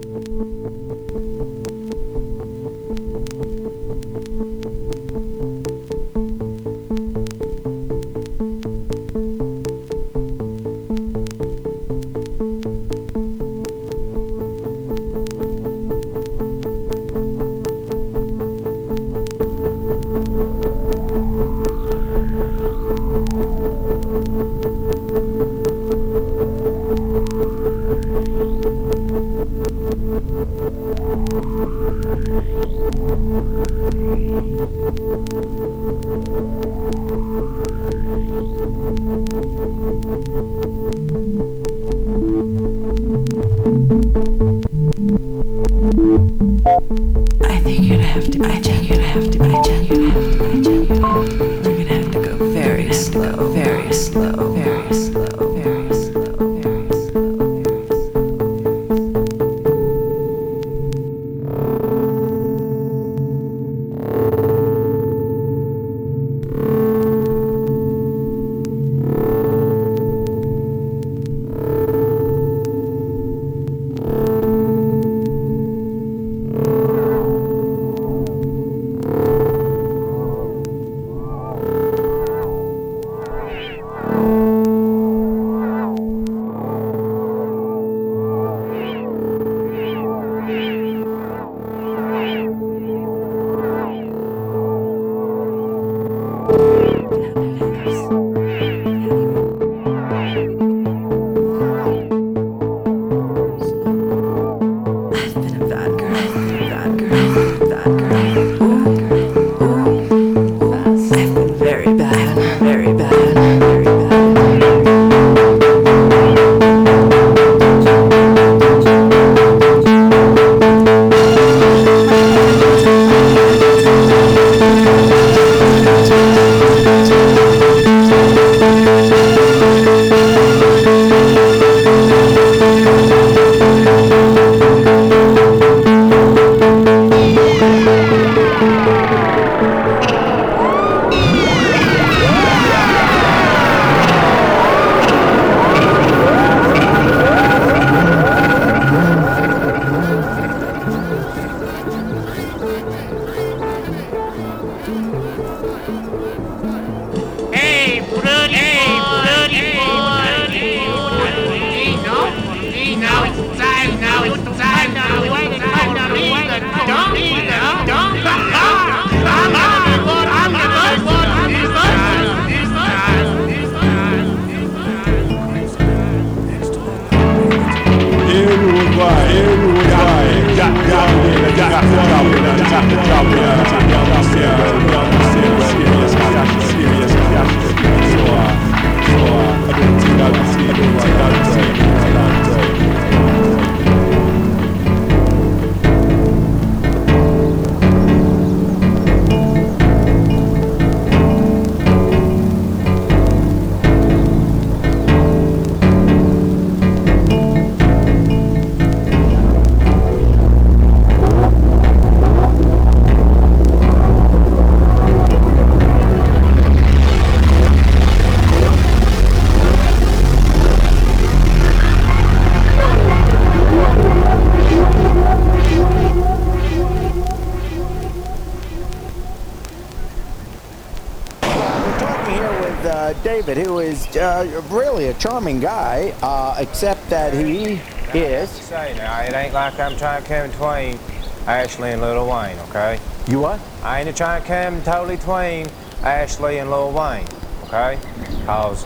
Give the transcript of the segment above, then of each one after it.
David, who is really a charming guy, except that he is... Say now, it ain't like I'm trying to come between Ashley and Lil Wayne, okay? You what? I ain't trying to come totally between Ashley and Lil Wayne, okay? Cause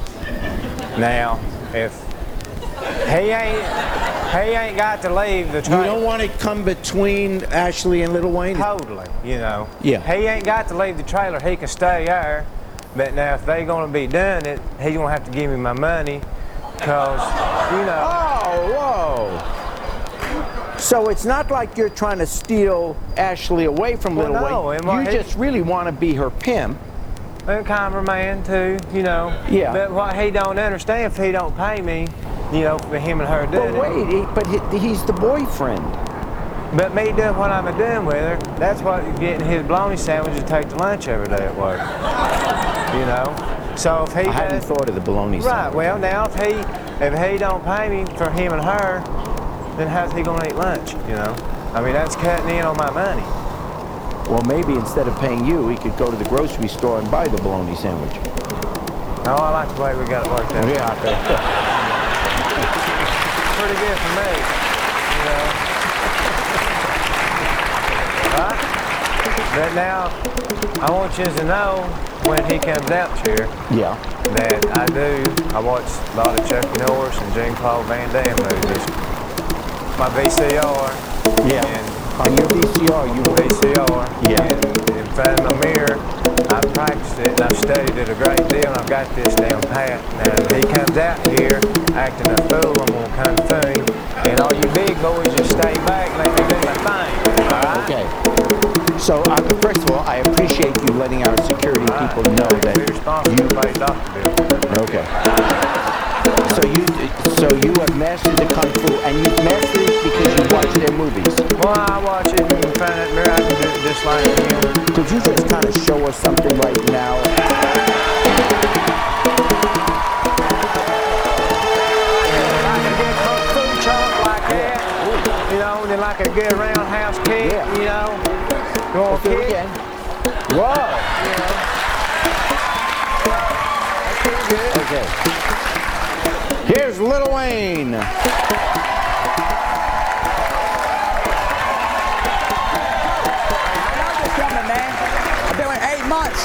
now, if he ain't got to leave the trailer. You don't want to come between Ashley and Lil Wayne? Totally, you know. Yeah. He ain't got to leave the trailer. He can stay there. But now, if they gonna be doing it, he's gonna have to give me my money, cause you know. Oh, whoa! So it's not like you're trying to steal Ashley away from Lil Wayne. You just really want to be her pimp. And cameraman too, you know. Yeah. But what he don't understand, if he don't pay me, you know, for him and her doing it. But wait, he's the boyfriend. But me doing what I'm doing with her, that's what getting his bologna sandwich to take to lunch every day at work. You know, so if he I hadn't thought of the bologna sandwich. Right. Well, now if he don't pay me for him and her, then how's he gonna eat lunch, you know? I mean, that's cutting in on my money. Well, maybe instead of paying you, he could go to the grocery store and buy the bologna sandwich. No, I like the way we got it worked out. Yeah, okay. Pretty good for me, you know. Right? But now, I want you to know when he comes out here Yeah. that I watch a lot of Chuck Norris and Jean-Claude Van Damme movies. My VCR. Yeah. And on your VCR, you VCR. Yeah. And in front of my mirror, I've practiced it and I've studied it a great deal and I've got this down pat. Now, if he comes out here acting a fool, I'm going to come through him. And all you big boys just stay back and let me do my thing. All right? Okay. So, first of all, I appreciate you letting our security people know that you're responsible for your doctor bill. Okay. So you have mastered the Kung Fu, and you've mastered it because you watch their movies. Well, I watch it in front of the mirror. I can do it just like you. Could you just kind of show us something right now? Like a good Kung Fu chop like that. You know, and then like a good roundhouse kick, you know. Go on, Let's do it again. Whoa! You know. That's pretty good. Okay. Here's Lil Wayne. I know this coming, man. I've been with 8 months.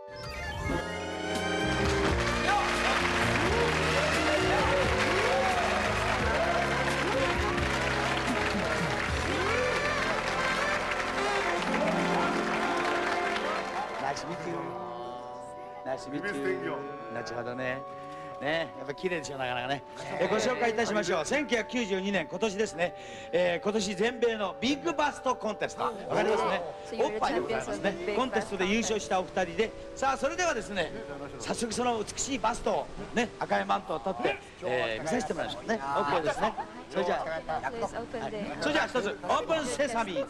Nice to meet you. Nice to meet you. 後ほどね。ね、やっぱ綺麗でしょ、なかなかね。ご紹介いたしましょう。1992年、今年ですね。今年全米のビッグバストコンテスト。わかりますね。おっぱいでございますね。コンテストで優勝したお二人で、さあそれではですね、早速その美しいバストをね、赤いマントを取って、見させてもらいましょうね。OK ですね。それじゃあ、それじゃあ一つオープンセサミ。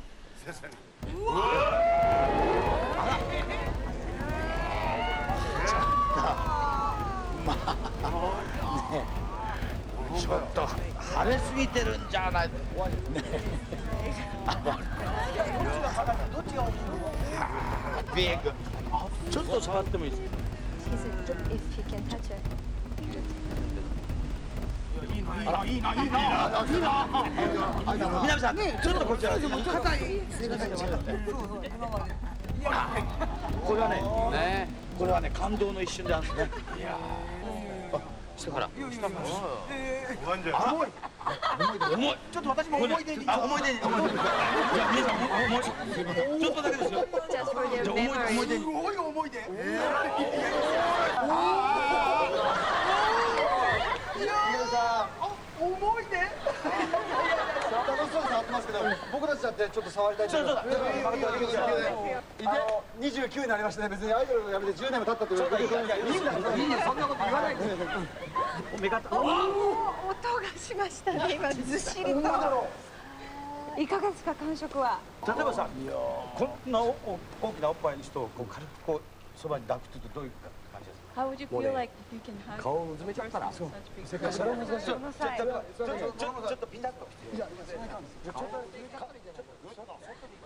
ちょっと腫れすぎてるんじゃない。ね、ビッグ。ちょっと触ってもいいですか。あら、いいな。南さん、ちょっとこちら。硬い。これはね、感動の一瞬なんですね。下から。重い。ちょっと私も思い出に。じゃあ皆さん重い。ちょっとだけですよ。じゃあ思い出に。すごい思い出。思い出。 楽しそうに触ってますけど、僕たちだってちょっと触りたいと思います。29になりましたね。別にアイドルをやめて10年も経ったということで、いいんだ、そんなこと言わないで。 音がしましたね、今ずっしりと。いかがですか、感触は。 例えばさ、こんな大きなおっぱいの人をこう軽くこうそばに抱くってどういう感じですか。 How would you feel like you can hug? 顔をうずめちゃったら。 それは難しい。ちょっとピタッと。いや、それはいかんです。ちょっと。